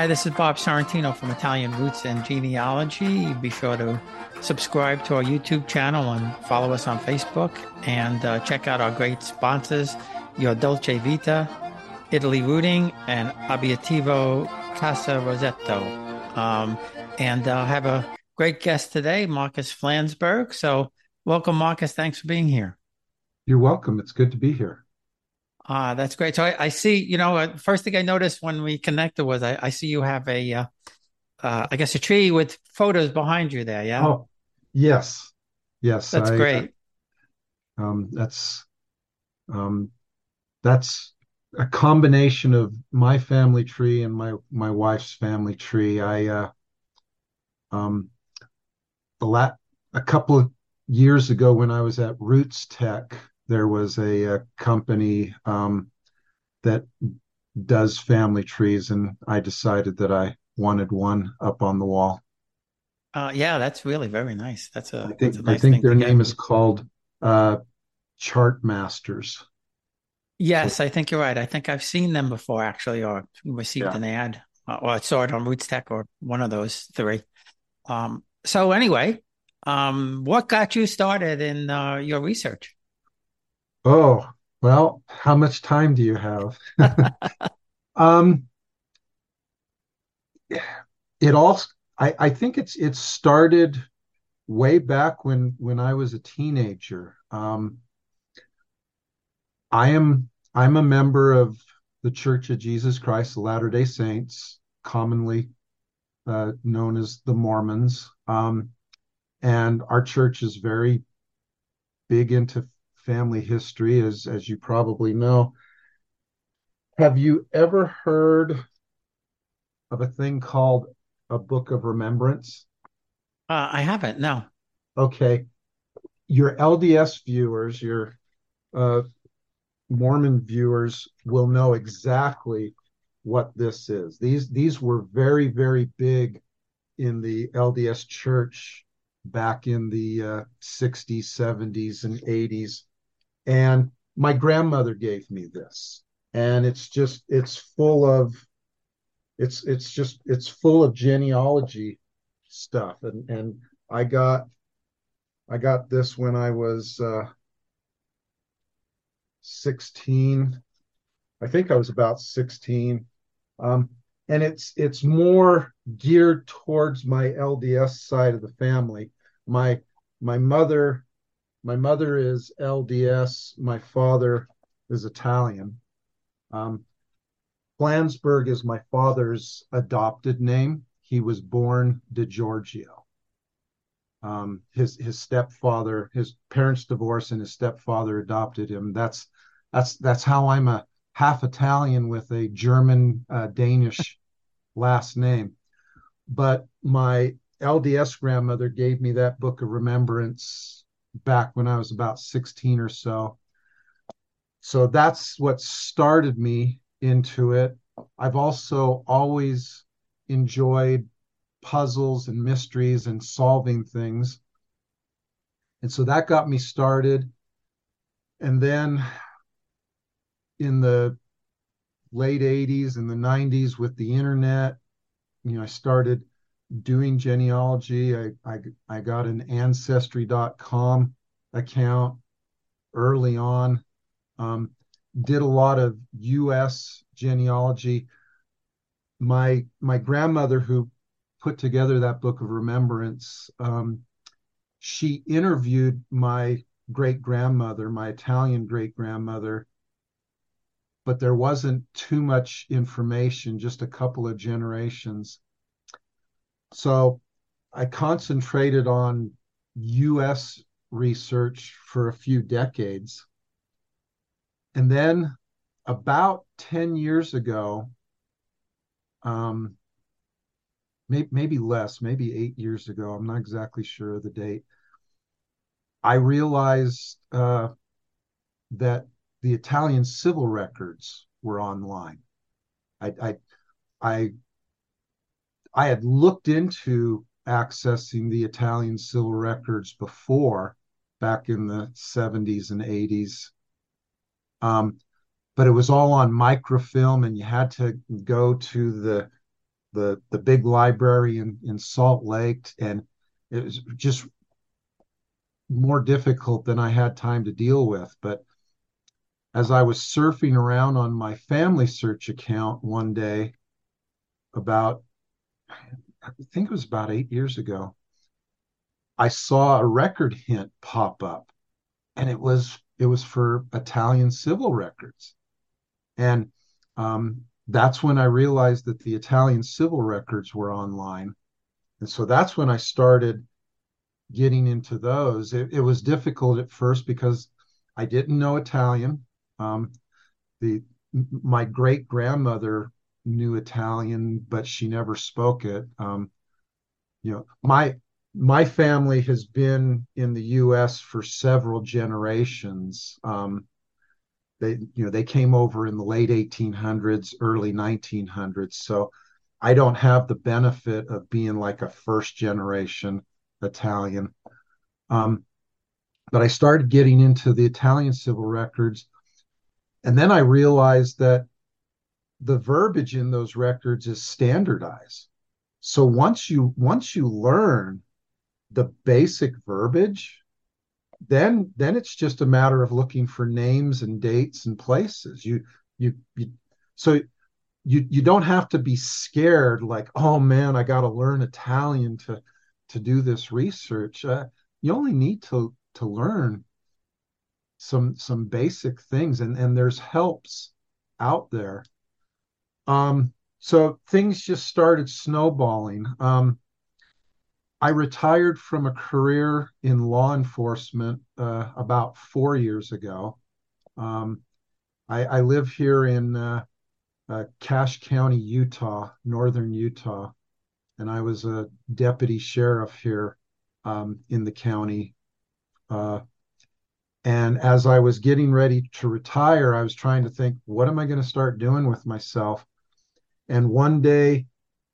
Hi, this is Bob Sorrentino from Italian Roots and Genealogy. Be sure to subscribe to our YouTube channel and follow us on Facebook and check out our great sponsors, Your Dolce Vita, Italy Rooting, and Abiativo Casa Rosetto. And I have a great guest today, Marcus Flansburgh. So welcome, Marcus. Thanks for being here. You're welcome. It's good to be here. That's great. So I see, first thing I noticed when we connected was I see you have I guess a tree with photos behind you there. Yeah, Oh, yes, yes. that's I great. um, that's um, that's a combination of my family tree and my wife's family tree. Um, a lot a couple of years ago when I was at Roots Tech, there was a company that does family trees, and I decided that I wanted one up on the wall. Yeah, that's really very nice. That's I a think I nice think thing their to get. name is called uh, Chart Masters. So Yes, I think you're right. I think I've seen them before actually, or received yeah. an ad, or I saw it on Roots Tech or one of those three. So anyway, what got you started in your research? Oh, well, how much time do you have? Um, it all I think it started way back when I was a teenager. I'm a member of the Church of Jesus Christ of Latter-day Saints, commonly known as the Mormons. And our church is very big into family history, as you probably know. Have you ever heard of a thing called a Book of Remembrance? I haven't. No. Okay, your LDS viewers, your uh, Mormon viewers will know exactly what this is. These were very, very big in the LDS church back in the 60s, 70s, and 80s. And my grandmother gave me this. And it's full of genealogy stuff. And I got I got this when I was 16. I think I was about 16. Um, and it's more geared towards my LDS side of the family. My my mother my mother is LDS. My father is Italian. Um, Flansburgh is my father's adopted name. He was born DeGiorgio. His stepfather, his parents divorced, and his stepfather adopted him. That's how I'm a half Italian with a German Danish last name. But my LDS grandmother gave me that book of remembrance back when I was about 16 or so. So that's what started me into it. I've also always enjoyed puzzles and mysteries and solving things. And so that got me started. And then in the late 80s and the 90s with the internet, I started doing genealogy. I got an ancestry.com account early on. Um, did a lot of US genealogy. My grandmother who put together that book of remembrance, she interviewed my great grandmother, my Italian great grandmother, but there wasn't too much information, just a couple of generations. So I concentrated on US research for a few decades. And then about 10 years ago, um, maybe less, maybe 8 years ago, I'm not exactly sure of the date, I realized that the Italian civil records were online. I, I, I, I had looked into accessing the Italian civil records before, back in the 70s and 80s. But it was all on microfilm, and you had to go to the big library in Salt Lake, and it was just more difficult than I had time to deal with. But as I was surfing around on my Family Search account one day, about I think it was about 8 years ago, I saw a record hint pop up, and it was for Italian civil records. And that's when I realized that the Italian civil records were online. And so that's when I started getting into those. It was difficult at first because I didn't know Italian. Um, the My great grandmother knew Italian, but she never spoke it. My family has been in the U.S. for several generations. They came over in the late 1800s, early 1900s. So I don't have the benefit of being like a first generation Italian. Um, but I started getting into the Italian civil records, and then I realized that the verbiage in those records is standardized. So once you learn the basic verbiage, then it's just a matter of looking for names and dates and places. You so you don't have to be scared like, oh man, I got to learn Italian to do this research. You only need to learn some basic things, and there's helps out there. So things just started snowballing. I retired from a career in law enforcement about 4 years ago. Um, I live here in Cache County, Utah, northern Utah, and I was a deputy sheriff here in the county. Uh, and as I was getting ready to retire, I was trying to think, what am I going to start doing with myself? And one day,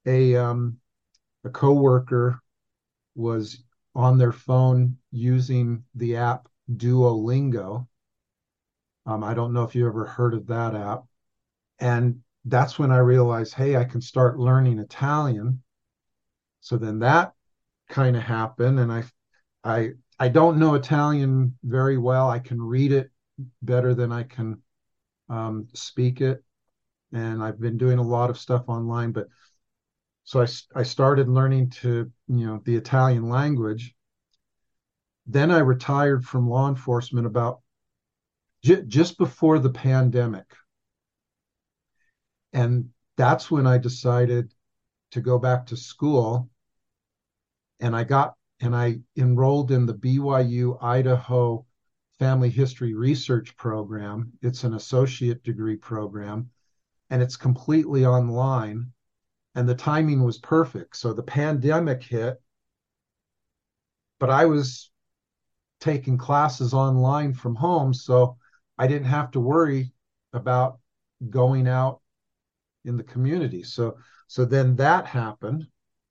a coworker was on their phone using the app Duolingo. I don't know if you ever heard of that app. And that's when I realized, hey, I can start learning Italian. So then that kind of happened, and I don't know Italian very well. I can read it better than I can speak it, and I've been doing a lot of stuff online. But so I started learning the Italian language. Then I retired from law enforcement about just before the pandemic. And that's when I decided to go back to school. And I enrolled in the BYU Idaho Family History Research Program. It's an associate degree program, and it's completely online. And the timing was perfect. So the pandemic hit, but I was taking classes online from home, so I didn't have to worry about going out in the community. So then that happened.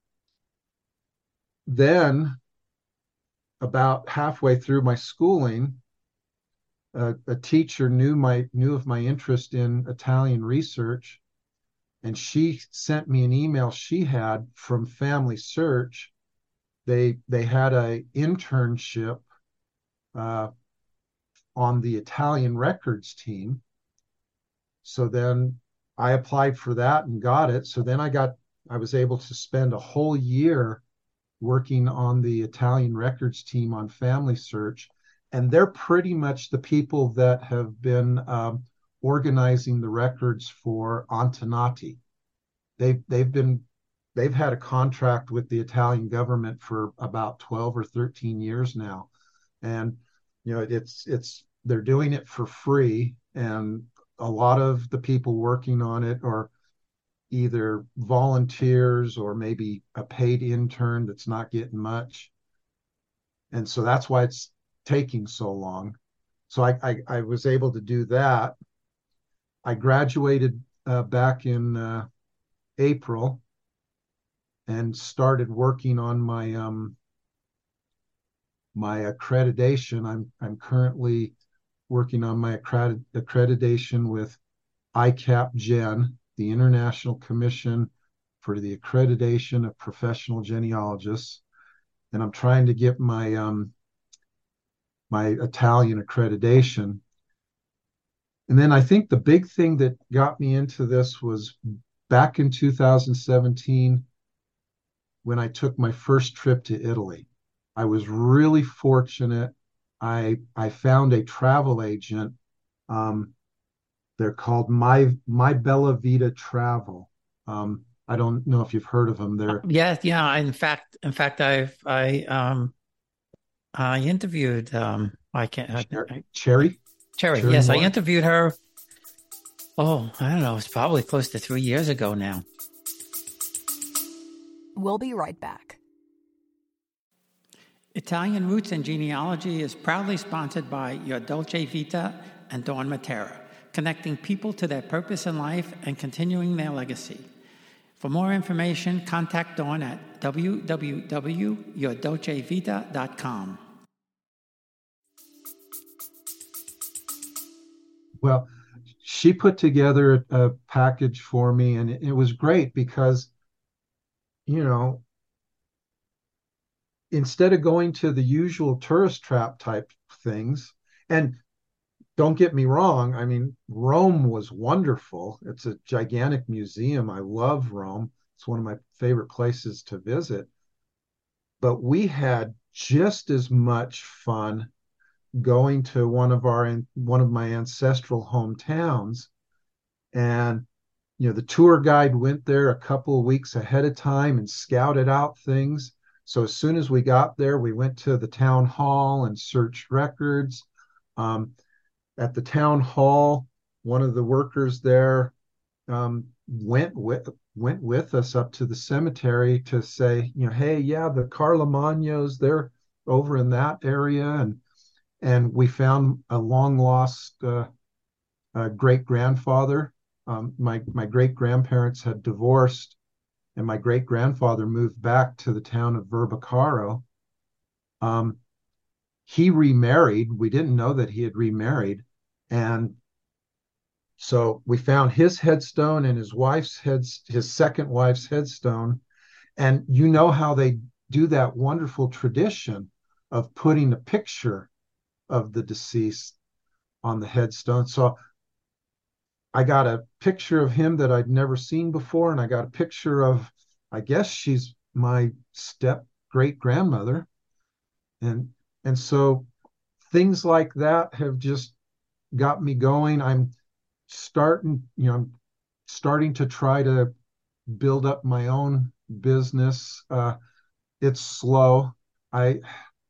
Then about halfway through my schooling, a teacher knew of my interest in Italian research, and she sent me an email she had from Family Search. They had a internship uh, on the Italian records team. So then I applied for that and got it. So then I was able to spend a whole year working on the Italian records team on Family Search. And they're pretty much the people that have been organizing the records for Antonati. They've had a contract with the Italian government for about 12 or 13 years now. And it's they're doing it for free, and a lot of the people working on it are either volunteers or maybe a paid intern that's not getting much. And so that's why it's taking so long. So I was able to do that. I graduated back in April and started working on my accreditation. I'm currently working on my accreditation with ICAP Gen, the International Commission for the accreditation of professional genealogists, and I'm trying to get my Italian accreditation. And then I think the big thing that got me into this was back in 2017 when I took my first trip to Italy. I was really fortunate. I found a travel agent. Um, they're called My Bella Vita Travel. I don't know if you've heard of them. They're Yeah, yeah. In fact, I interviewed. I can't. Cherry Cherry. Cherry Yes, I Moore. interviewed her. Oh, I don't know. It's probably close to 3 years ago now. We'll be right back. Italian Roots and Genealogy is proudly sponsored by Your Dolce Vita and Dawn Matera, connecting people to their purpose in life and continuing their legacy. For more information, contact Dawn at www.yourdolcevita.com. Well, she put together a package for me, and it was great because, you know, instead of going to the usual tourist trap type things, and don't get me wrong, I mean, Rome was wonderful. It's a gigantic museum. I love Rome. It's one of my favorite places to visit. But we had just as much fun going to one of my ancestral hometowns. And the tour guide went there a couple of weeks ahead of time and scouted out things. So as soon as we got there, we went to the town hall and searched records. At the town hall, one of the workers there went with us up to the cemetery to say, hey, yeah, the Carlomagnos, they're over in that area, and we found a long lost great grandfather. My great grandparents had divorced, and my great grandfather moved back to the town of Verbicaro. Um, he remarried. We didn't know that he had remarried, and so we found his headstone and his second wife's headstone. And you know how they do that wonderful tradition of putting a picture of the deceased on the headstone. So I got a picture of him that I'd never seen before, and I got a picture of, I guess she's my step great grandmother, and so things like that have just got me going. I'm starting to try to build up my own business. It's slow. I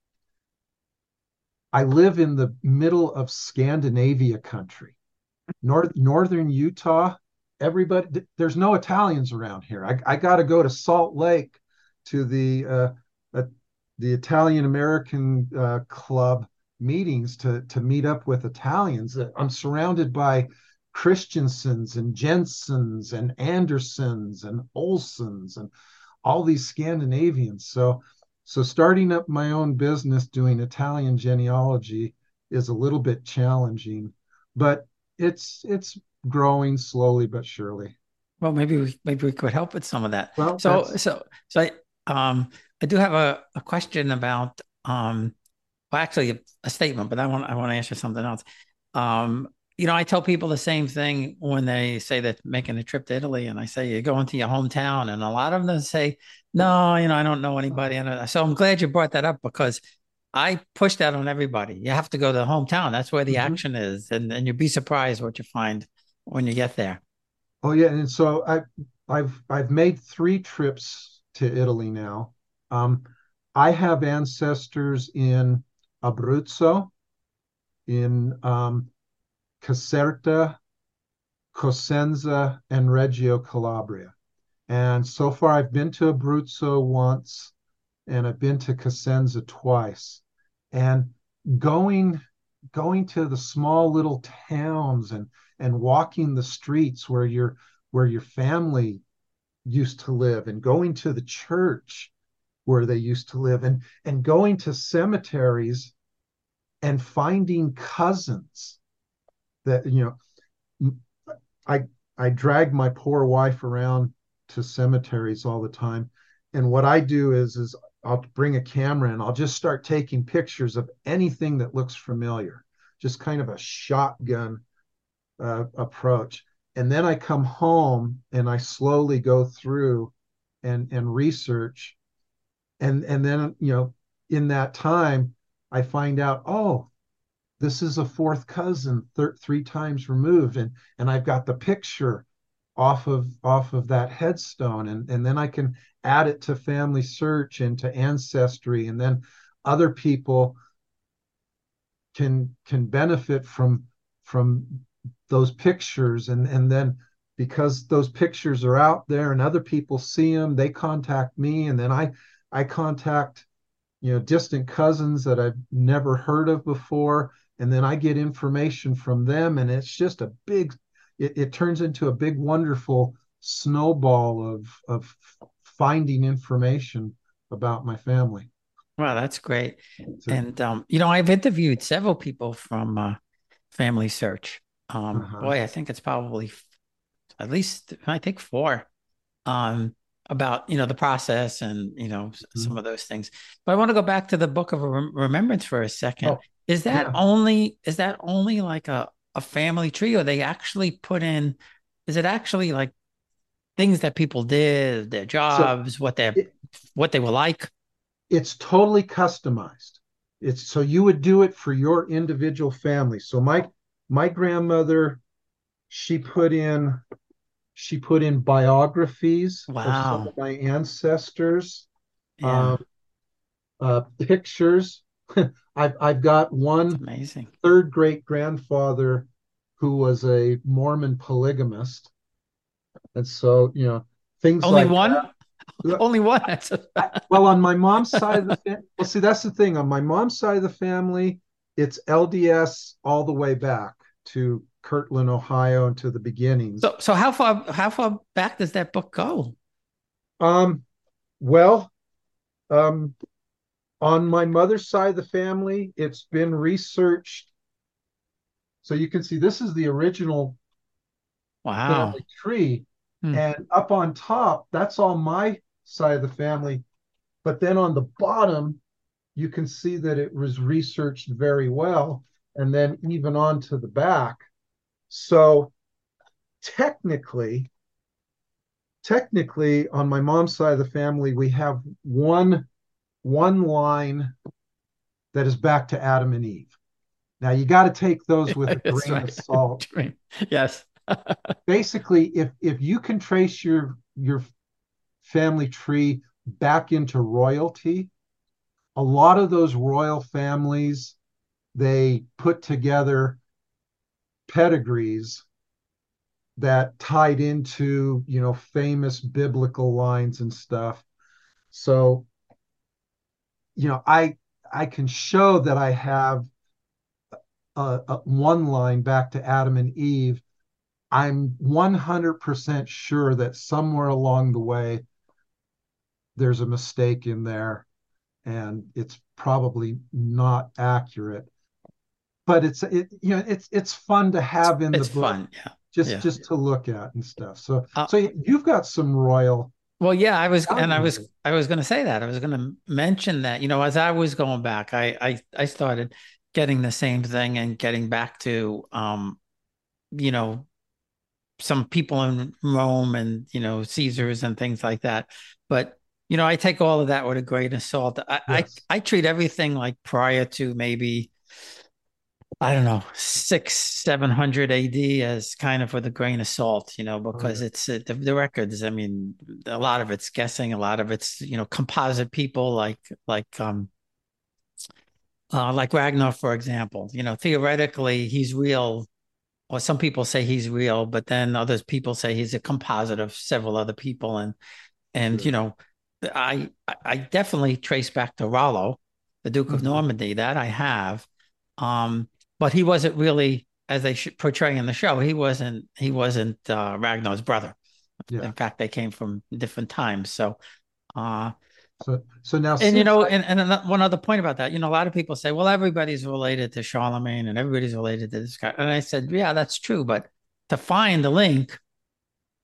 I live in the middle of Scandinavia country, northern Utah. Everybody, there's no Italians around here. I got to go to Salt Lake to uh, the Italian American club meetings to meet up with Italians. I'm surrounded by Christiansens and Jensens and Andersons and Olsons and all these Scandinavians. So starting up my own business doing Italian genealogy is a little bit challenging, but it's growing slowly but surely. Well, maybe we could help with some of that. Well, So that's so so I do have a question about well, actually a statement, but I want to answer something else. Um, I tell people the same thing when they say that making a trip to Italy, and I say you're going to your hometown, and a lot of them say, no, I don't know anybody. And so I'm glad you brought that up because I push that on everybody. You have to go to the hometown. That's where the mhm. action is, and you'd be surprised what you find when you get there. Oh yeah, and so I've made 3 trips to Italy now. Um, I have ancestors in Abruzzo, in Caserta, Cosenza, and Reggio Calabria. And so far, I've been to Abruzzo once, and I've been to Cosenza twice. And going going to the small little towns and walking the streets where your family used to live, and going to the church where they used to live, and going to cemeteries and finding cousins that I I dragged my poor wife around to cemeteries all the time. And what I do is I'll bring a camera and I'll just start taking pictures of anything that looks familiar, just kind of a shotgun approach. And then I come home and I slowly go through and research. And then, in that time, I find out, oh, this is a fourth cousin, three times removed, and I've got the picture off of that headstone, and then I can add it to Family Search and to Ancestry, and then other people can benefit from those pictures, and then because those pictures are out there and other people see them, they contact me, and then I contact distant cousins that I've never heard of before, and then I get information from them, and it's just a big it turns into a big wonderful snowball of finding information about my family. Wow, that's great. So, And I've interviewed several people from Family Search. uh-huh. Boy, I think it's probably at least I think four about the process and some Mhm. of those things. But I want to go back to the Book of Remembrance for a second. Oh, Is that yeah. only like a family tree, or they actually put in? Is it actually like things that people did, their So jobs, it, what they were like? it's totally customized. It's so you would do it for your individual family. So my grandmother, she put in biographies of some Wow. of my ancestors, Yeah, um, pictures. I've got it's one amazing. third great grandfather who was a Mormon polygamist, and so things Only like one? that. Only one? Well, on my mom's side of the family, well, see, that's the thing. On my mom's side of the family, it's LDS all the way back to Kirtland, Ohio, and to the beginnings. So how far back does that book go? Um, well, um, on my mother's side of the family, it's been researched. So you can see this is the original Wow. family tree. Hmm. And up on top, that's all my side of the family. But then on the bottom, you can see that it was researched very well. And then even on to the back. So technically, on my mom's side of the family, we have one line that is back to Adam and Eve. Now you got to take those with a That's grain of right. salt. Yes. Basically, if you can trace your family tree back into royalty, a lot of those royal families, they put together pedigrees that tied into famous biblical lines and stuff. So I can show that I have one line back to Adam and Eve. I'm 100% sure that somewhere along the way there's a mistake in there, and it's probably not accurate. But it's fun to have in the It's book, fun. Yeah. Yeah. just to look at and stuff. So Uh, you've got some royal well, yeah, values. I was going to say that. I was going to mention that, as I was going back, I started getting the same thing and getting back to, you know, some people in Rome and, Caesars and things like that. But, I take all of that with a grain of salt. Yes. I treat everything like prior to maybe, I don't know, 700 AD as kind of with a grain of salt, Oh because yeah. it's the records. I mean, a lot of it's guessing, a lot of it's, composite people like Ragnar, for example. Theoretically, he's real, or some people say he's real, but then others people say he's a composite of several other people. And Sure. I definitely trace back to Rollo, the Duke of Mhm. Normandy, that I have. Um, but he wasn't really, as they should portray in the show, he wasn't Ragnar's brother. Yeah. In fact, they came from different times. So uh So now and since I one other point about that, a lot of people say, well, everybody's related to Charlemagne and everybody's related to this guy. And I said, yeah, that's true, but to find the link,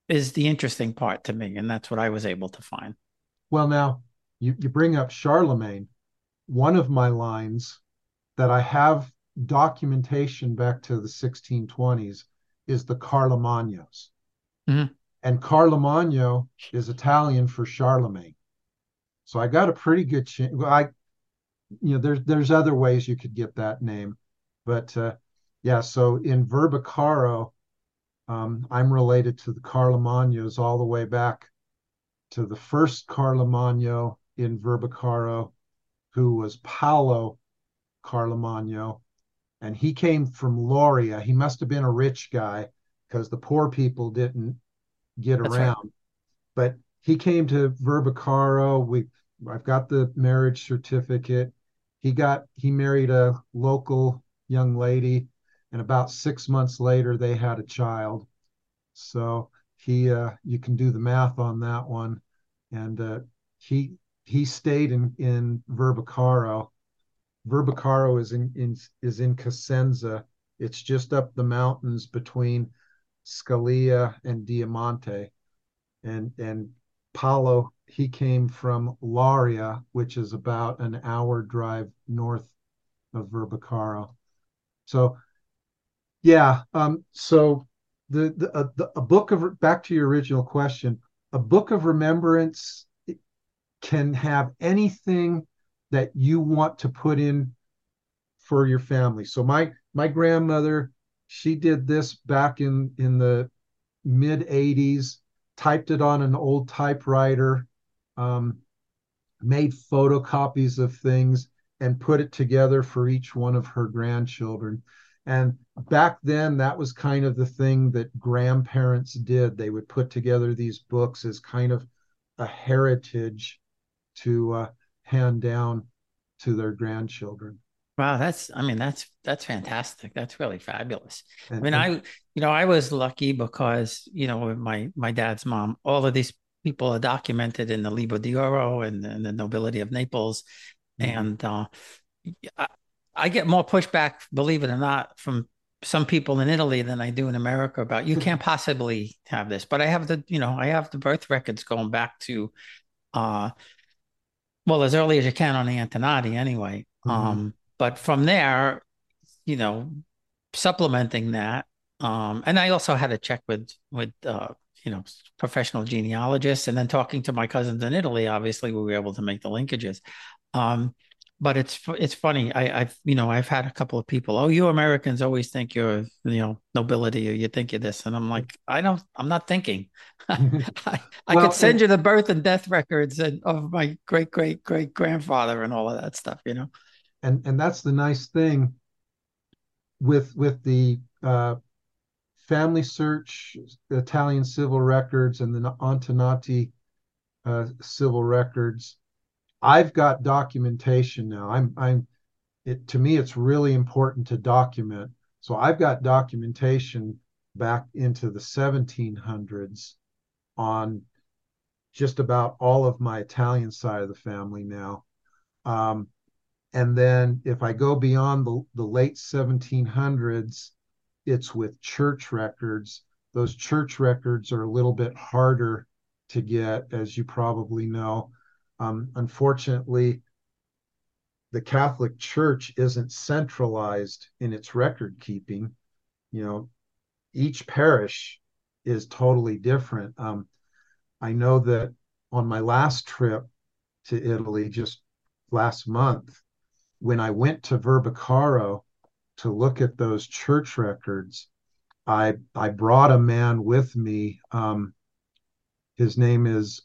is the interesting part to me, and that's what I was able to find. Well, now you bring up Charlemagne. One of my lines that I have documentation back to the 1620s is the Carlomagnos. Mhm. And Carlomagno is Italian for Charlemagne. So I got a pretty good chance. Well, there's other ways you could get that name, but yeah. So in Verbicaro, I'm related to the Carlomagnos all the way back to the first Carlomagno in Verbicaro, who was Paolo Carlomagno, and he came from Lauria. He must have been a rich guy because the poor people didn't get That's right. around. But he came to Verbicaro. I've got the marriage certificate. He married a local young lady, and about 6 months later they had a child. So you can do the math on that one. And he he stayed in Verbicaro. Verbicaro is in Cosenza. It's just up the mountains between Scalia and Diamante. And Paulo, he came from Lauria, which is about an hour drive north of Verbicaro. So yeah, so a book of, back to your original question, a book of remembrance can have anything that you want to put in for your family. So my grandmother, she did this back in the mid 80s, typed it on an old typewriter, um, made photocopies of things, and put it together for each one of her grandchildren. And back then, that was kind of the thing that grandparents did. They would put together these books as kind of a heritage to hand down to their grandchildren. Wow, I mean, that's fantastic. That's really fabulous. I mean, And I was lucky because, with my dad's mom, all of these people are documented in the Libro di Oro and the nobility of Naples. mhm. And I, I get more pushback, believe it or not, from some people in Italy than I do in America about you can't possibly have this. But I have the birth records going back to uh well, as early as you can on the Antonati anyway. Mhm. But from there, you know, supplementing that. And I also had to check with you know, professional genealogists, and then talking to my cousins in Italy. Obviously, we were able to make the linkages. Um, but it's funny. I've had a couple of people. Oh, you Americans always think you're nobility, or you think you're this, and I'm like, I'm not thinking. I could Well, send you the birth and death records of my great great great grandfather and all of that stuff. and that's the nice thing with the Family Search, Italian civil records, and the Antonati civil records. I've got documentation now. To me, it's really important to document. So I've got documentation back into the 1700s on just about all of my Italian side of the family now. Um, and then if I go beyond the late 1700s, it's with church records. Those church records are a little bit harder to get, as you probably know. Unfortunately, the Catholic Church isn't centralized in its record keeping. You know, each parish is totally different. I know that on my last trip to Italy, just last month, when I went to Verbicaro to look at those church records, I brought a man with me. His name is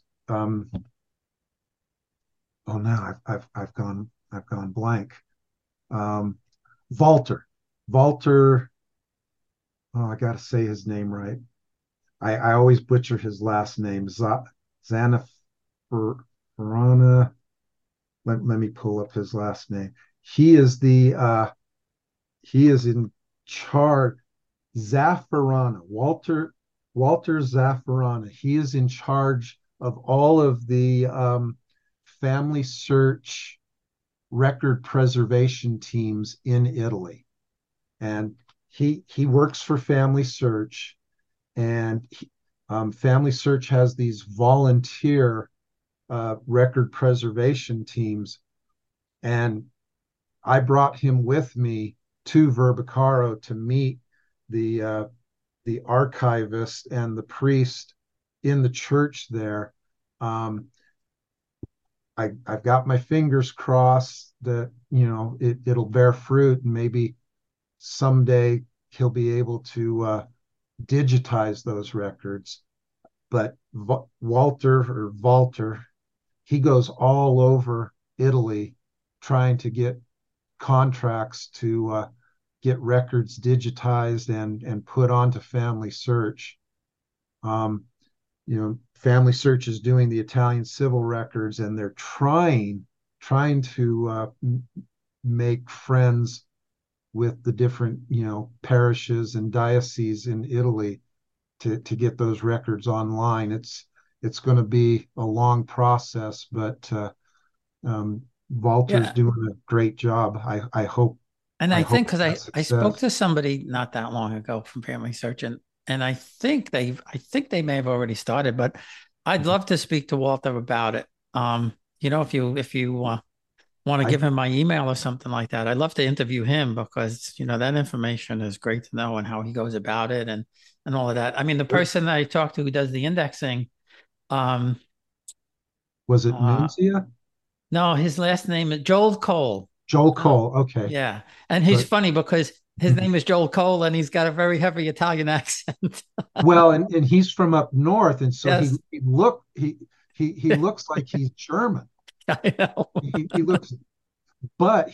oh no, I've gone blank. Um, Walter. Walter. Oh, I got to say his name right. I always butcher his last name. Zanafarana. Let me pull up his last name. He is he is in charge. Zaffarana, Walter Zaffarana. He is in charge of all of the family search record preservation teams in Italy, and he works for Family Search, and Family Search has these volunteer record preservation teams, and I brought him with me to Verbicaro to meet the the archivist and the priest in the church there. Um, I've got my fingers crossed that it'll bear fruit, and maybe someday he'll be able to digitize those records. But Walter, he goes all over Italy trying to get contracts to get records digitized and put onto Family Search. Um, Family Search is doing the Italian civil records, and they're trying to make friends with the different parishes and dioceses in Italy to get those records online. It's going to be a long process, but Walter's Yeah. doing a great job. And I I hope think because that I spoke success. to somebody not that long ago from Family Search, and I think they may have already started, but I'd love to speak to Walter about it. If you want to I give him my email or something like that, I'd love to interview him because that information is great to know and how he goes about it and all of that. I mean, the person that I talked to who does the indexing, um, was it uh, Nunzia? no, his last name is Joel Cole. Joel Uh, Cole. Okay. yeah. And he's So funny because his name is Joel Cole and he's got a very heavy Italian accent. well, and he's from up north, and so Yes. he looks like he's German. I know. He looks, but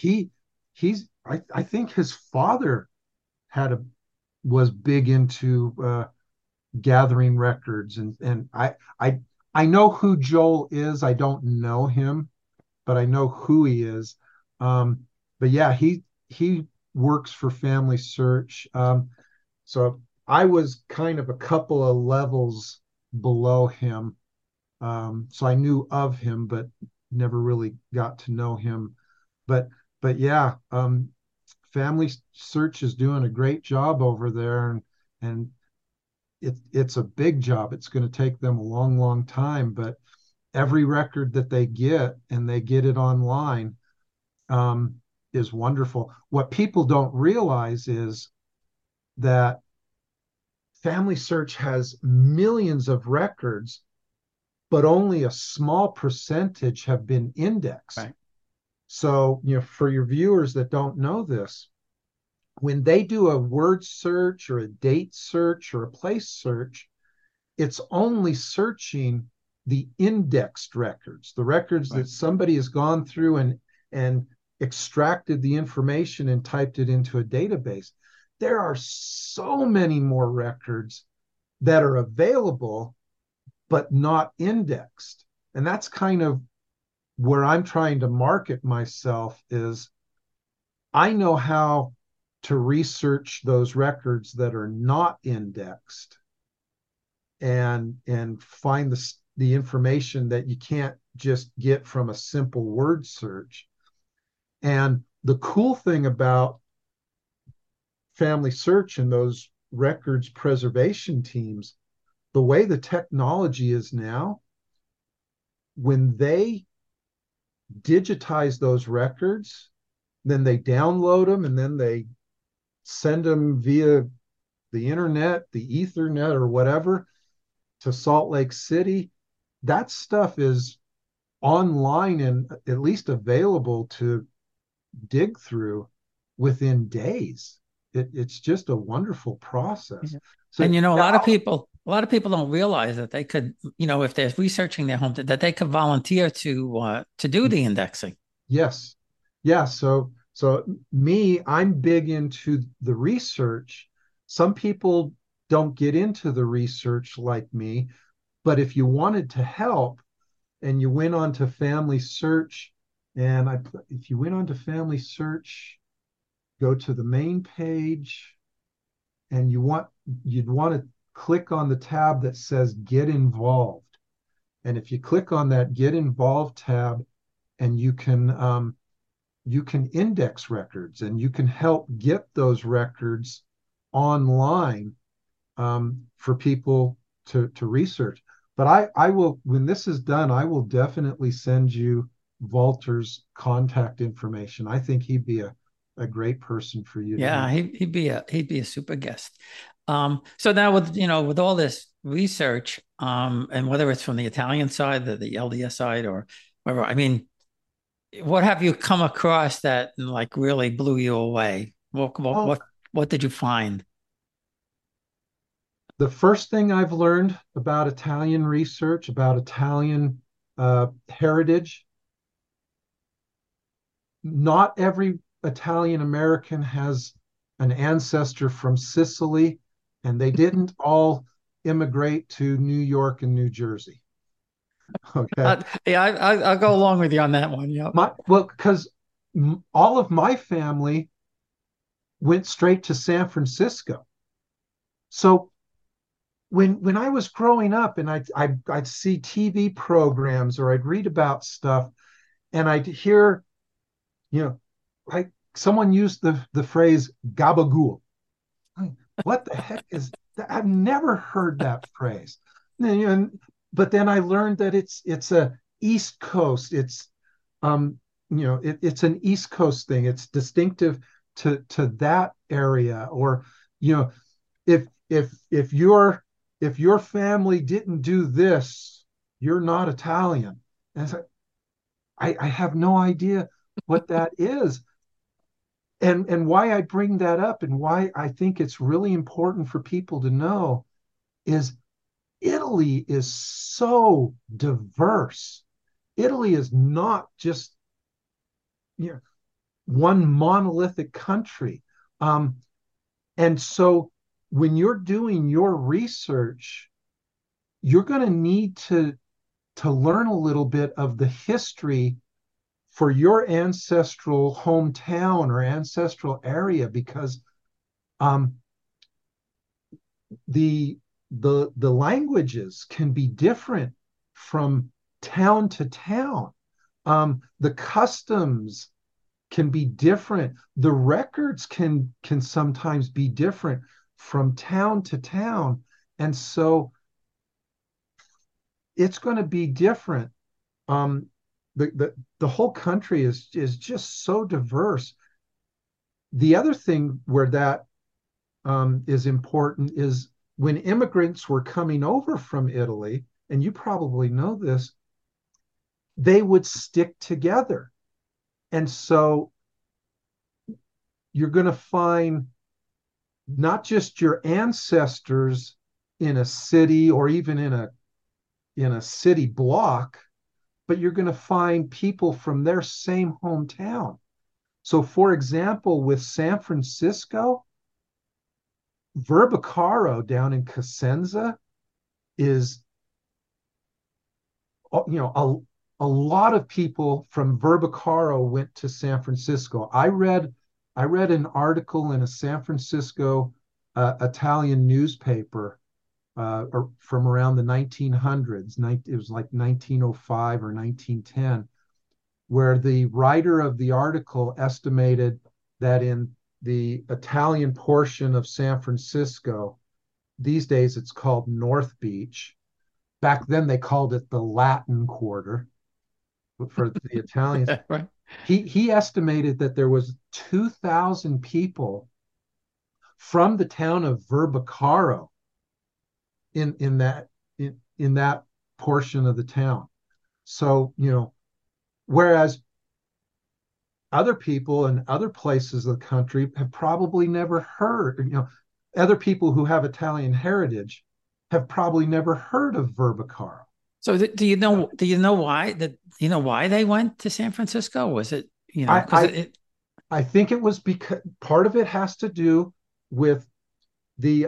I think his father had a was big into gathering records, and I know who Joel is. I don't know him, but I know who he is. Um, but yeah, he works for Family Search. So I was kind of a couple of levels below him. So I knew of him, but never really got to know him. But but yeah, Family Search is doing a great job over there, and it's a big job. It's going to take them a long, long time, but every record that they get and they get it online um, is wonderful. What people don't realize is that Family Search has millions of records, but only a small percentage have been indexed. Right. So, for your viewers that don't know this, when they do a word search or a date search or a place search, it's only searching the indexed records, the records Right. that somebody has gone through and extracted the information and typed it into a database. There are so many more records that are available but not indexed. And that's kind of where I'm trying to market myself is I know how to research those records that are not indexed and find the information that you can't just get from a simple word search. And the cool thing about Family Search and those records preservation teams, the way the technology is now, when they digitize those records, then they download them and then they send them via the internet, the Ethernet, or whatever to Salt Lake City. That stuff is online and at least available to dig through within days. It's just a wonderful process. Yeah. So And yeah, a lot of people don't realize that they could, if they're researching their home, that they could volunteer to do the indexing. yes, yeah. So me, I'm big into the research. Some people don't get into the research like me, but if you wanted to help and you went on to Family Search, and if you went on to Family Search, go to the main page, and you'd want to click on the tab that says Get Involved. And if you click on that Get Involved tab, and you can index records and you can help get those records online for people to research. But I will, when this is done, I will definitely send you Walter's contact information. I think he'd be a great person for you to Yeah, meet. he'd be a super guest. So now with with all this research, and whether it's from the Italian side, the LDS side, or whatever, I mean, what have you come across that like really blew you away? Oh, What did you find? the first thing I've learned about Italian research, about Italian heritage, not every Italian American has an ancestor from Sicily, and they didn't all immigrate to New York and New Jersey. Okay. Yeah, I'll go along with you on that one. Yep. Well, because all of my family went straight to San Francisco. So when I was growing up and I'd see TV programs or I'd read about stuff and I'd hear, like someone used the phrase gabagool. What the heck is that? I've never heard that phrase. And, but then I learned that it's a East Coast. Um, it's an East Coast thing. It's distinctive to that area. Or, you know, if your family didn't do this, you're not Italian. And it's like, I have no idea what that is. And why I bring that up and why I think it's really important for people to know is Italy is so diverse. Italy is not just you know, one monolithic country. Um, and so when you're doing your research, you're going to need to learn a little bit of the history for your ancestral hometown or ancestral area because um, the languages can be different from town to town. The customs can be different. The records can sometimes be different from town to town, and so it's going to be different. Um, the whole country is just so diverse. The other thing where that is important is when immigrants were coming over from Italy, and you probably know this, they would stick together. And so you're going to find not just your ancestors in a city or even in a city block, but you're going to find people from their same hometown. So, for example, with San Francisco, Verbicaro down in Cosenza is, a lot of people from Verbicaro went to San Francisco. I read an article in a San Francisco Italian newspaper from around the 1900s. It was like 1905 or 1910, where the writer of the article estimated that in the Italian portion of San Francisco, these days it's called North Beach. Back then they called it the Latin Quarter for the Italians. Right. He estimated that there was 2,000 people from the town of Verbicaro in that portion of the town. So, whereas other people in other places of the country have probably never heard, other people who have Italian heritage have probably never heard of Verbicaro. So do you know why they went to San Francisco? Was it, I, because I I think it was because part of it has to do with the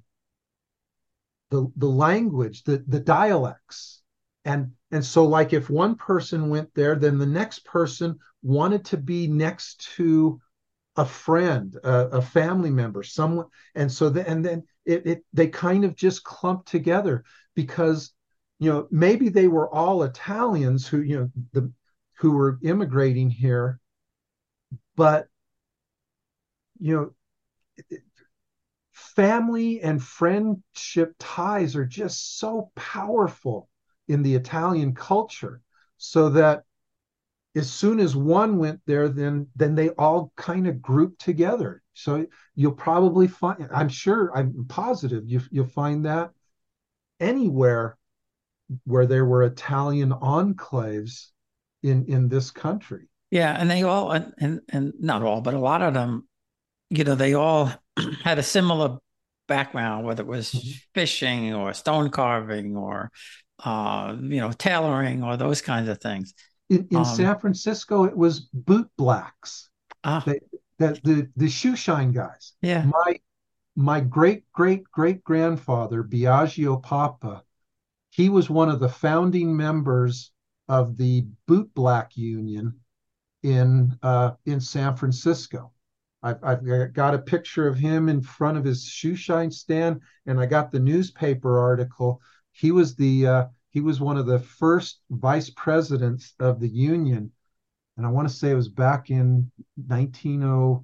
the language, the dialects. And so like if one person went there, then the next person wanted to be next to a friend, a family member, someone. And so and then they kind of just clumped together because maybe they were all Italians who were immigrating here, but you know family and friendship ties are just so powerful in the Italian culture, so that as soon as one went there, then they all kind of grouped together. So you'll probably find, I'm sure, I'm positive you'll find that anywhere where there were Italian enclaves in this country. Yeah, and they all and not all, but a lot of them, they all had a similar background, whether it was Mhm. fishing or stone carving or tailoring or those kinds of things. In Um, San Francisco, it was boot blacks, ah, they, the shoe shine guys. yeah. My great grandfather Biagio Papa, he was one of the founding members of the boot black union in San Francisco. I've got a picture of him in front of his shoe shine stand, and I got the newspaper article. He was one of the first vice presidents of the union, and I want to say it was back in 190.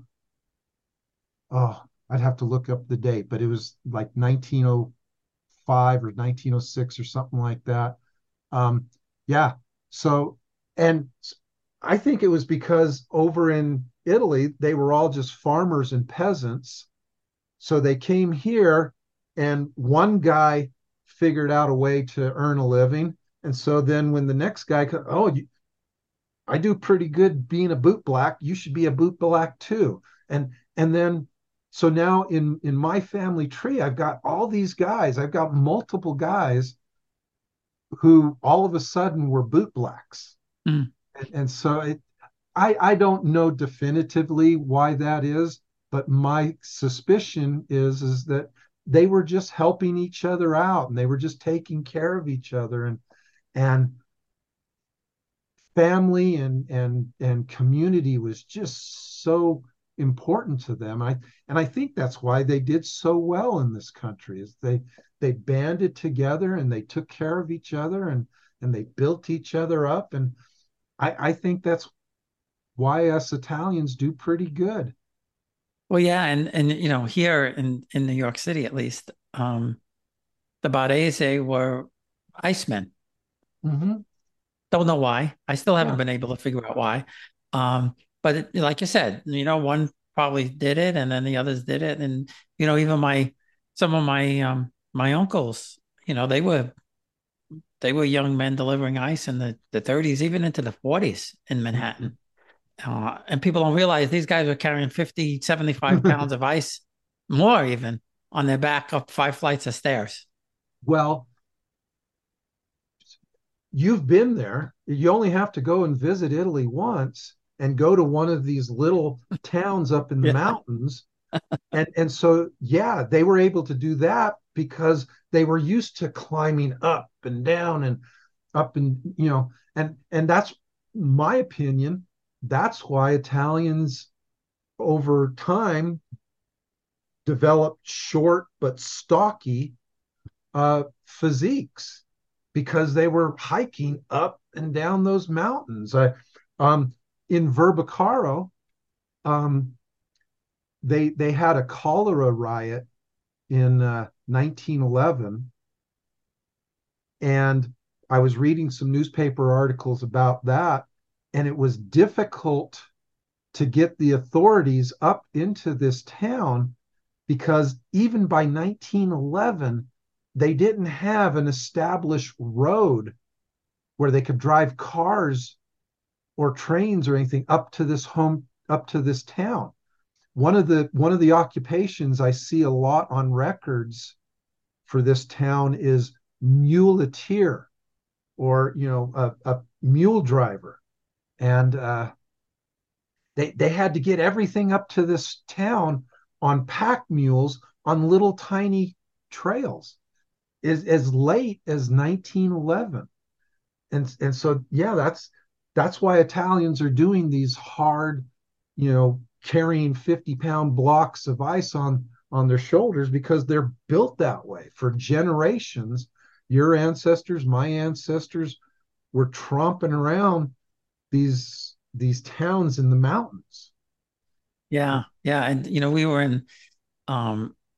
Oh, I'd have to look up the date, but it was like 1905 or 1906 or something like that. Um, yeah. So, and I think it was because over in Italy, they were all just farmers and peasants. So they came here, and one guy figured out a way to earn a living. And so then when the next guy, oh, I do pretty good being a boot black. You should be a boot black too. And then so now in my family tree, I've got all these guys. I've got multiple guys who all of a sudden were boot blacks. Mm. And so I don't know definitively why that is, but my suspicion is that they were just helping each other out, and they were just taking care of each other, and family and community was just so important to them. I think that's why they did so well in this country, is they banded together and they took care of each other, and they built each other up. And I think that's why us Italians do pretty good. Well, yeah, and here in New York City at least, the Barese were icemen. Hmm. Don't know why. I still haven't Yeah. been able to figure out why. But like you said, one probably did it, and then the others did it, and even some of my uncles, they were young men delivering ice in the 30s, even into the 40s in Manhattan. And people don't realize these guys are carrying 50, 75 pounds of ice, more even, on their back up 5 flights of stairs. Well, you've been there. You only have to go and visit Italy once and go to one of these little towns up in the Yeah. mountains. And so yeah, they were able to do that because they were used to climbing up and down and up, and and that's my opinion. That's why Italians over time developed short but stocky physiques, because they were hiking up and down those mountains. Um, in Verbicaro, um, they had a cholera riot in 1911, and I was reading some newspaper articles about that, and it was difficult to get the authorities up into this town, because even by 1911, they didn't have an established road where they could drive cars or trains or anything up to this town. One of the occupations I see a lot on records for this town is muleteer, or a mule driver. And they had to get everything up to this town on pack mules on little tiny trails as late as 1911. And so yeah, that's why Italians are doing these hard, carrying 50-pound blocks of ice on their shoulders, because they're built that way for generations. Your ancestors, my ancestors, were tromping around these towns in the mountains. Yeah, yeah, and we were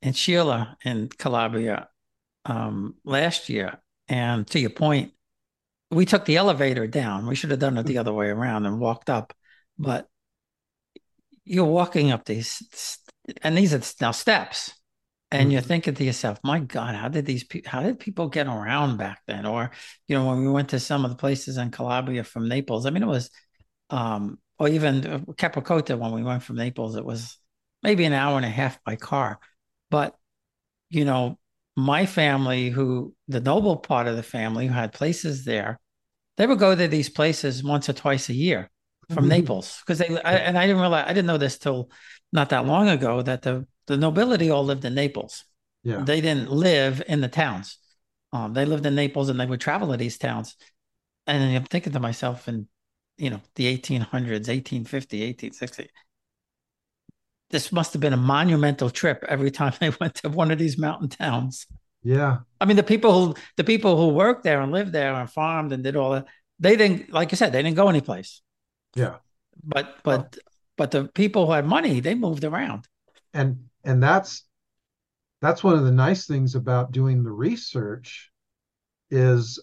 Sheila in Calabria last year. And to your point, we took the elevator down. We should have done it the other way around and walked up. But you're walking up these, and these are now steps. And you're Mhm. thinking to yourself, my God, how did people get around back then? Or, when we went to some of the places in Calabria from Naples, I mean, it was, or even Capricotta, when we went from Naples, it was maybe an hour and a half by car. But, you know, my family, the noble part of the family who had places there, they would go to these places once or twice a year from Naples because and I didn't realize, I didn't know this till not that long ago, that the nobility all lived in Naples. Yeah. They didn't live in the towns. They lived in Naples and they would travel to these towns. And I'm thinking to myself, in the 1800s, 1850, 1860, this must have been a monumental trip every time they went to one of these mountain towns. Yeah. I mean, the people who worked there and lived there and farmed and did all that, they didn't, like you said, they didn't go anyplace. Yeah. But Well, but but the people who had money, they moved around. and that's one of the nice things about doing the research is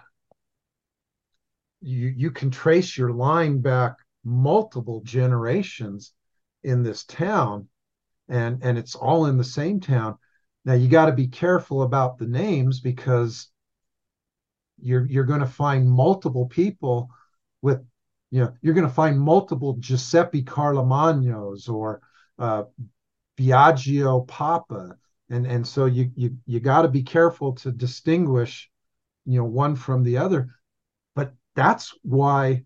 you can trace your line back multiple generations in this town, and it's all in the same town. Now you got to be careful about the names because you're going to find multiple people with, you're going to find multiple Giuseppe Carlamagnos or uh, Biagio Papa, and so you got to be careful to distinguish, one from the other. But that's why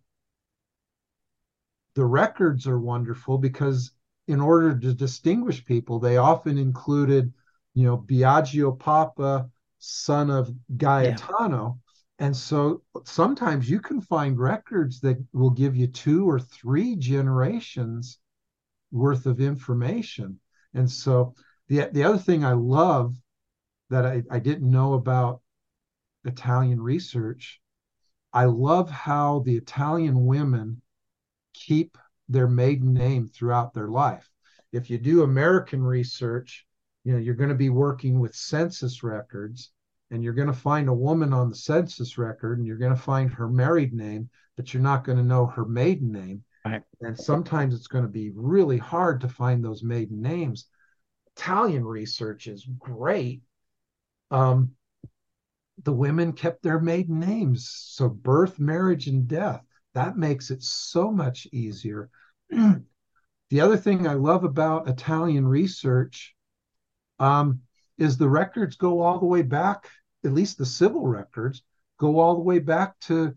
the records are wonderful, because in order to distinguish people, they often included, Biagio Papa, son of Yeah. Gaetano. And so sometimes you can find records that will give you two or three generations worth of information. And so the other thing I love that I didn't know about Italian research, I love how the Italian women keep their maiden name throughout their life. If you do American research, you're going to be working with census records, and you're going to find a woman on the census record and you're going to find her married name, but you're not going to know her maiden name. Right. And sometimes it's going to be really hard to find those maiden names. Italian research is great. Um, the women kept their maiden names. So birth, marriage, and death. That makes it so much easier. The other thing I love about Italian research um, is the records go all the way back, at least the civil records go all the way back to,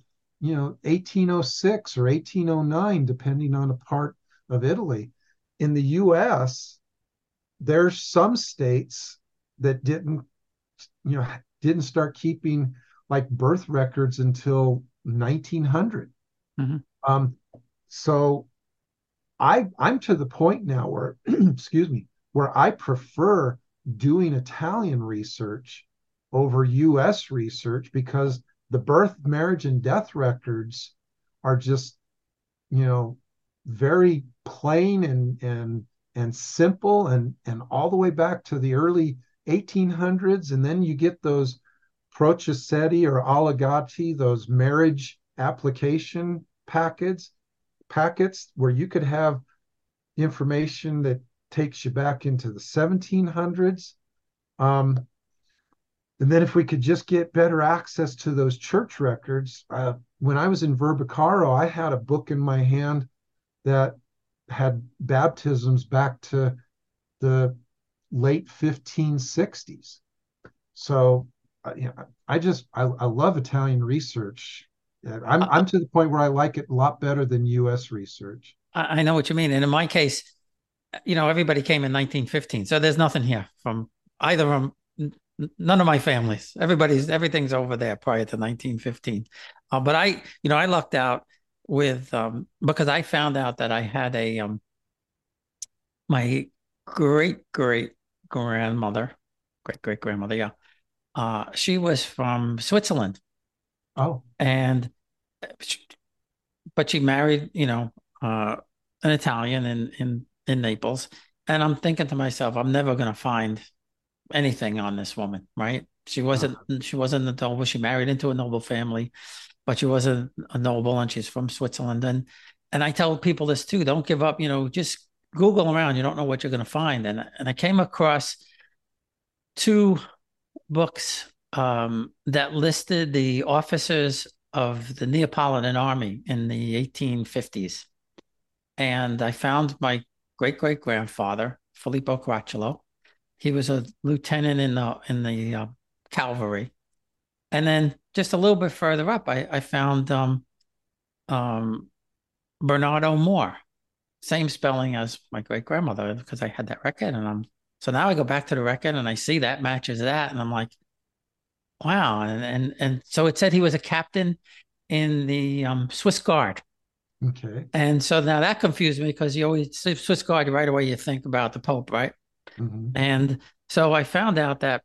1806 or 1809, depending on a part of Italy. In the US, there's some states that you know, didn't start keeping like birth records until 1900. Mhm. Um, so I'm to the point now where, excuse me, where I prefer doing Italian research over US research, because the birth, marriage, and death records are just, you know, very plain and simple, and all the way back to the early 1800s. And then you get those Processetti or Allegati, those marriage application packets where you could have information that takes you back into the 1700s. Um, and then if we could just get better access to those church records, when I was in Verbicaro, I had a book in my hand that had baptisms back to the late 1560s. So, I love Italian research. I'm to the point where I like it a lot better than U.S. research. I know what you mean. And in my case, everybody came in 1915, so there's nothing here from either of them. None of my families. Everything's over there prior to 1915. But I lucked out with because I found out that I had my great great grandmother, great great grandmother, yeah. She was from Switzerland, Oh, and but she married, an Italian in Naples. And I'm thinking to myself, I'm never going to find anything on this woman, right? Uh, She wasn't a noble. She married into a noble family, but she was a noble, and she's from Switzerland. And I tell people this too: don't give up. Just Google around. You don't know what you're going to find. And I came across two books that listed the officers of the Neapolitan army in the 1850s. And I found my great great grandfather, Filippo Caracciolo. He was a lieutenant in the cavalry. And then just a little bit further up, I found um, Bernardo Moore, same spelling as my great grandmother, because I had that record. So now I go back to the record and I see that matches that. And I'm like, wow. And so it said he was a captain in the Swiss Guard. okay. And so now that confused me because you always see Swiss Guard right away, you think about the Pope, right? Hmm. And so I found out that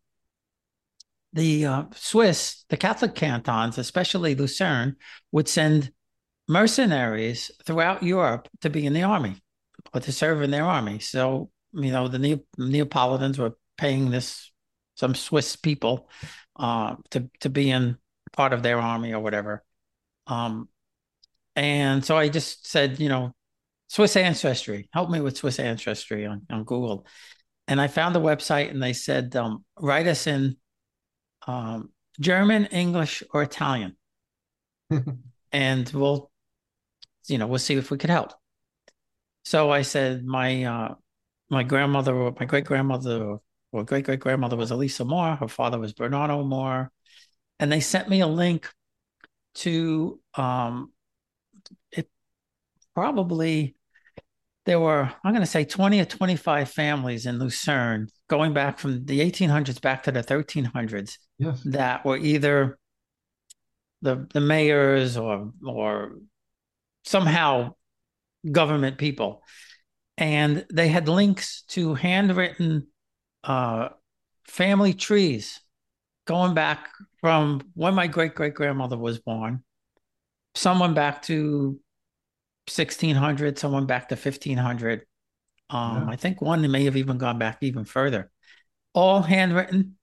the Catholic cantons, especially Lucerne, would send mercenaries throughout Europe to be in the army or to serve in their army. So, the Neapolitans were paying some Swiss people to be in part of their army or whatever. Um, and so I just said, Swiss ancestry, help me with Swiss ancestry on Google. And I found the website and they said, write us in um, German, English, or Italian, and we'll see if we could help. So I said, my grandmother or my great grandmother or great great grandmother was Elisa Moore. Her father was Bernardo Moore, and they sent me a link to it. Probably there were, I'm going to say, 20 or 25 families in Lucerne going back from the 1800s back to the 1300s Yes. that were either the mayors or somehow government people, and they had links to handwritten uh, family trees going back from when my great great grandmother was born, someone back to 1600, someone back to 1500. Yeah. I think one may have even gone back even further. All handwritten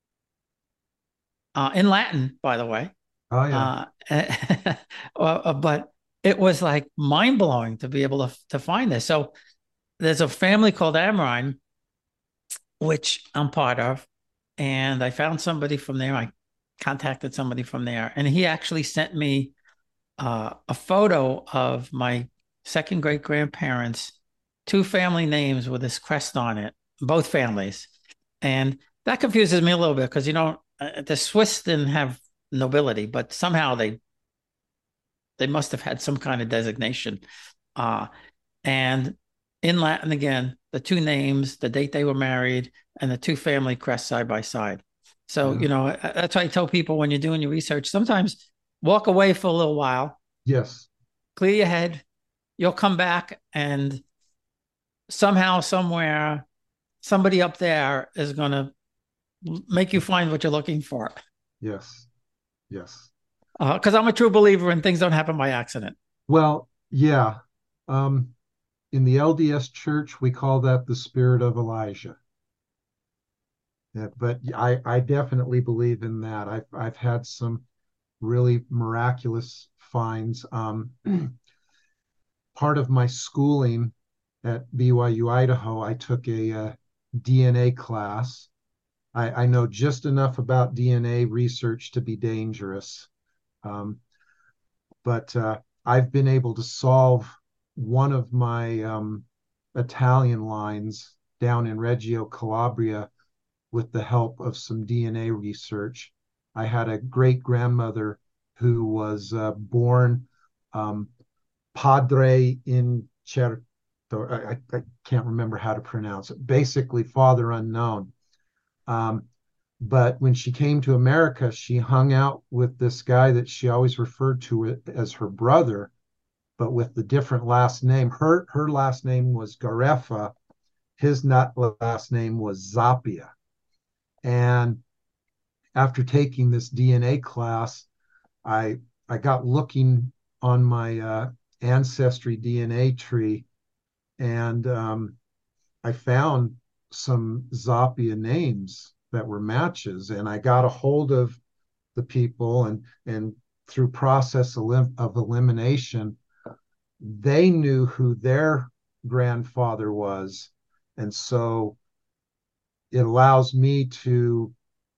in Latin, by the way. Oh yeah. Uh, but it was like mind blowing to be able to find this. So there's a family called Amrine, which I'm part of, and I found somebody from there. I contacted somebody from there, and he actually sent me a photo of my second great grandparents, two family names with this crest on it, both families. And that confuses me a little bit because, the Swiss didn't have nobility, but somehow they must have had some kind of designation. Uh, and in Latin, again, the two names, the date they were married, and the two family crests side by side. So, Yeah. that's why I tell people when you're doing your research, sometimes walk away for a little while, Yes. clear your head, you'll come back, and somehow, somewhere, somebody up there is going to make you find what you're looking for. Yes. Yes. Because I'm a true believer in things don't happen by accident. Well, yeah. Um, in the LDS Church, we call that the spirit of Elijah. Yeah, but I definitely believe in that. I've had some really miraculous finds. Part of my schooling at BYU Idaho, I took a DNA class. I know just enough about DNA research to be dangerous, um, but I've been able to solve one of my Italian lines down in Reggio Calabria with the help of some DNA research. I had a great grandmother who was born um, Padre in Certo. I can't remember how to pronounce it. Basically, father unknown. Um, but when she came to America, she hung out with this guy that she always referred to it as her brother, but with the different last name. Her last name was Garefa. His not last name was Zapia. And after taking this DNA class, I I got looking on my ancestry DNA tree, and I found some Zappia names that were matches, and I got a hold of the people, and through process of elimination, they knew who their grandfather was, and so it allows me to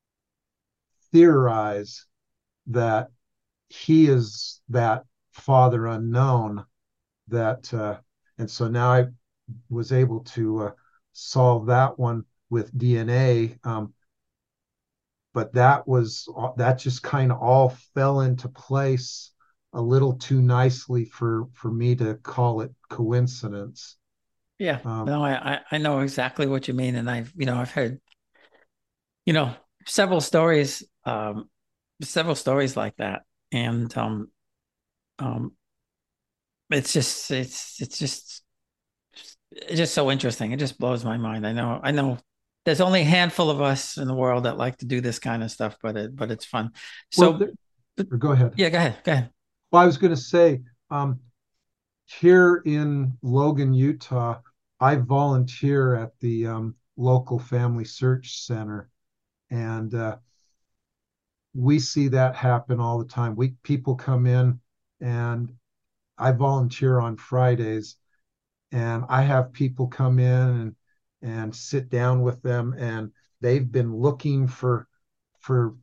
theorize that he is that father unknown that and so now I was able to solve that one with DNA. But that just kind of all fell into place a little too nicely for me to call it coincidence. Yeah, Um, no, I know exactly what you mean, and I've heard, you know, several stories, several stories like that, and um, it's just so interesting. It just blows my mind. I know. There's only a handful of us in the world that like to do this kind of stuff, but it's fun. well, So, but, go ahead. yeah, go ahead, go ahead. Well, I was going to say, um, here in Logan, Utah, I volunteer at the local family search center, and we see that happen all the time. We people come in, and I volunteer on Fridays, and I have people come in and sit down with them, and they've been looking for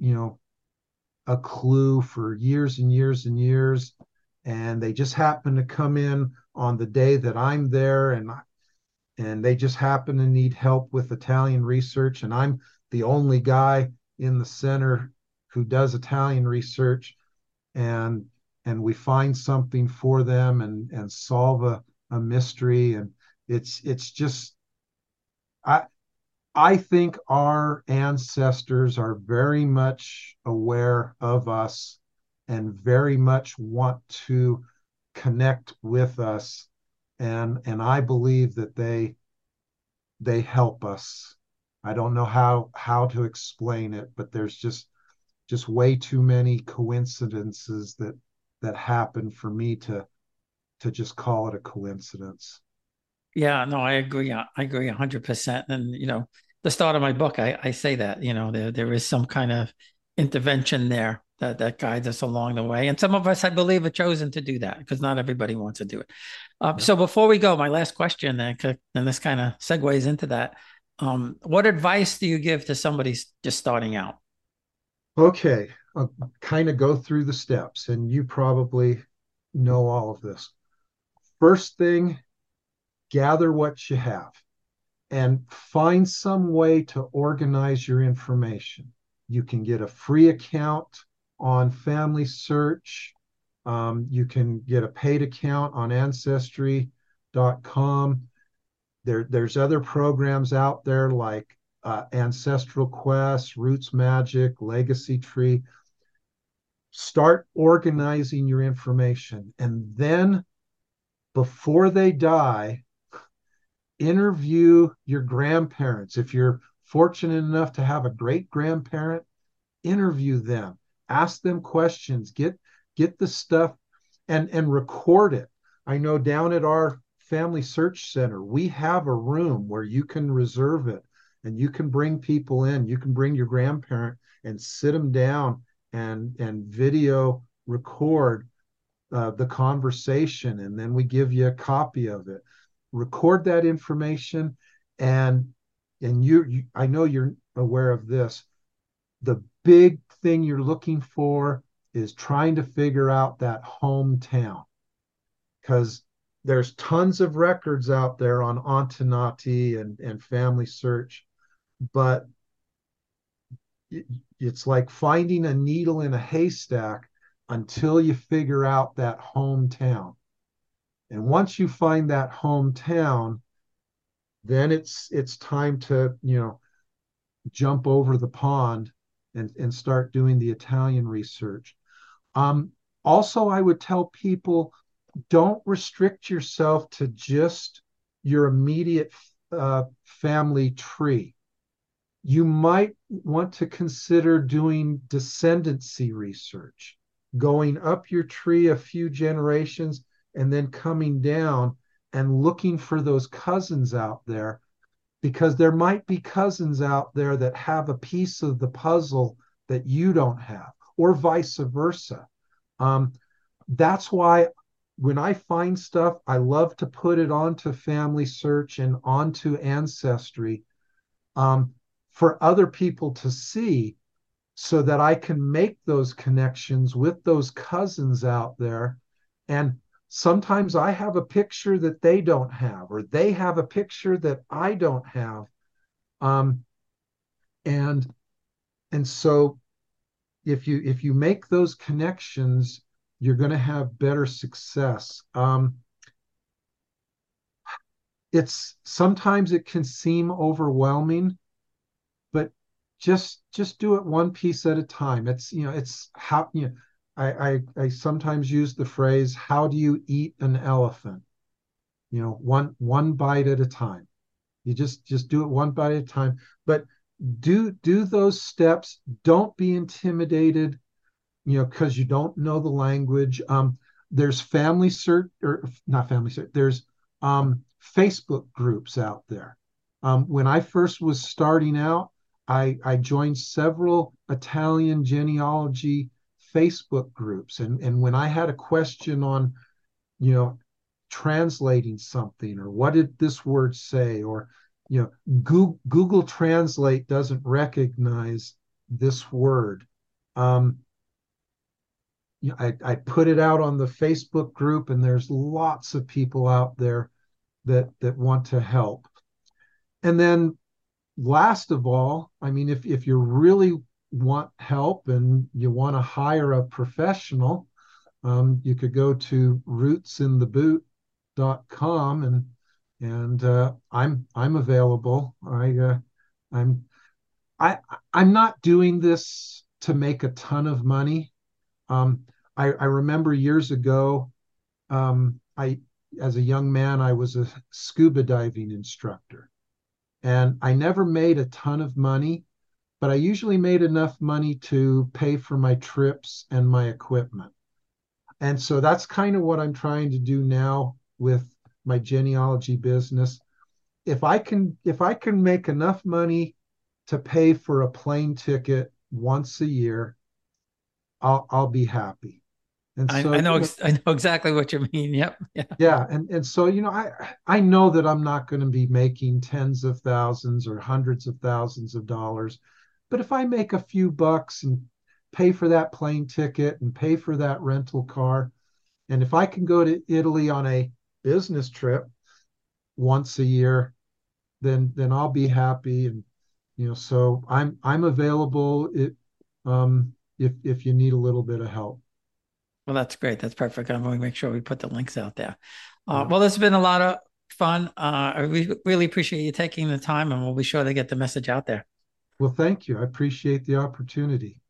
a clue for years and years and years, and they just happen to come in on the day that I'm there, and they just happen to need help with Italian research, and I'm the only guy in the center who does Italian research, and we find something for them and solve a mystery, and it's just I I think our ancestors are very much aware of us and very much want to connect with us, and I believe that they help us. I don't know how to explain it, but there's just way too many coincidences that happen for me to just call it a coincidence. Yeah, no, I agree. I agree 100%. And the start of my book, I say that there is some kind of intervention there that guides us along the way, and some of us, I believe, are chosen to do that because not everybody wants to do it. Yeah. So before we go, my last question, and this kind of segues into that. What advice do you give to somebody just starting out? Okay, I'll kind of go through the steps, and you probably know all of this. First thing, gather what you have and find some way to organize your information. You can get a free account on Family Search. You can get a paid account on Ancestry.com. There's other programs out there like Ancestral Quest, Roots Magic, Legacy Tree. Start organizing your information, and then before they die, interview your grandparents. If you're fortunate enough to have a great grandparent, interview them, ask them questions, get the stuff, and record it. I know down at our family search center, we have a room where you can reserve it, and you can bring people in. You can bring your grandparent and sit them down and video record the conversation, and then we give you a copy of it. Record that information, and I know you're aware of this. The big thing you're looking for is trying to figure out that hometown, because there's tons of records out there on Antenati and Family Search, but it's like finding a needle in a haystack until you figure out that hometown. And once you find that hometown, then it's time to, jump over the pond and start doing the Italian research. Um, Also, I would tell people, don't restrict yourself to just your immediate family tree. You might want to consider doing descendancy research, going up your tree a few generations and then coming down and looking for those cousins out there because there might be cousins out there that have a piece of the puzzle that you don't have, or vice versa. Um, that's why when I find stuff, I love to put it onto Family Search and onto Ancestry, um, for other people to see, so that I can make those connections with those cousins out there. And sometimes I have a picture that they don't have, or they have a picture that I don't have. Um, and and so if you make those connections, you're going to have better success. It's sometimes it can seem overwhelming, but just do it one piece at a time. It's it's how I sometimes use the phrase, how do you eat an elephant? One bite at a time. You just do it one bite at a time. But do those steps. Don't be intimidated, because you don't know the language. There's Family Search, or not Family Search. There's Facebook groups out there. When I first was starting out, I joined several Italian genealogy Facebook groups, and when I had a question on, you know, translating something, or what did this word say, or Google Translate doesn't recognize this word. Um, I put it out on the Facebook group, and there's lots of people out there that want to help. And then last of all, I mean, if you really want help and you want to hire a professional, you could go to rootsintheboot.com, and I'm available. I'm I I'm not doing this to make a ton of money. Um, I remember years ago, I as a young man, I was a scuba diving instructor, and I never made a ton of money, but I usually made enough money to pay for my trips and my equipment. And so that's kind of what I'm trying to do now with my genealogy business. If I can make enough money to pay for a plane ticket once a year, I'll be happy. And so, I know exactly what you mean. Yep. Yeah. yeah, and so, I know that I'm not going to be making tens of thousands or hundreds of thousands of dollars, but if I make a few bucks and pay for that plane ticket and pay for that rental car, and if I can go to Italy on a business trip once a year, then I'll be happy. And so I'm available, if you need a little bit of help. Well, that's great. That's perfect. I'm going to make sure we put the links out there. Yeah. Well, this has been a lot of fun. Really appreciate you taking the time, and we'll be sure to get the message out there. Well, thank you. I appreciate the opportunity.